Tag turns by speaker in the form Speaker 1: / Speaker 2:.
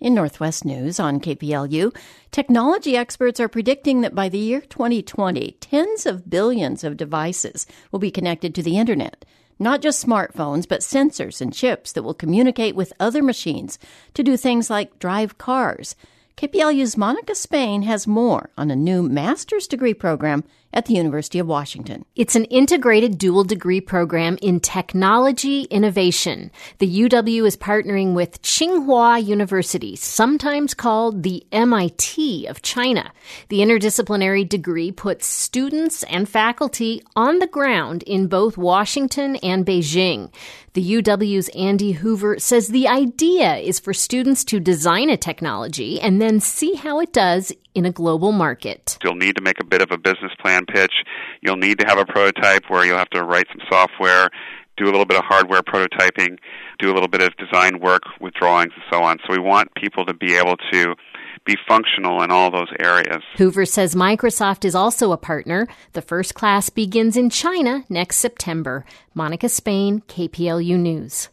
Speaker 1: In Northwest News on KPLU, technology experts are predicting that by the year 2020, tens of billions of devices will be connected to the Internet. Not just smartphones, but sensors and chips that will communicate with other machines to do things like drive cars. KPLU's Monica Spain has more on a new master's degree program at the University of Washington.
Speaker 2: It's an integrated dual degree program in technology innovation. The UW is partnering with Tsinghua University, sometimes called the MIT of China. The interdisciplinary degree puts students and faculty on the ground in both Washington and Beijing. The UW's Andy Hoover says the idea is for students to design a technology and then see how it does in a global market.
Speaker 3: You'll need to make a bit of a business plan pitch. You'll need to have a prototype where you'll have to write some software, do a little bit of hardware prototyping, do a little bit of design work with drawings and so on. So we want people to be able to be functional in all those areas.
Speaker 2: Hoover says Microsoft is also a partner. The first class begins in China next September. Monica Spain, KPLU News.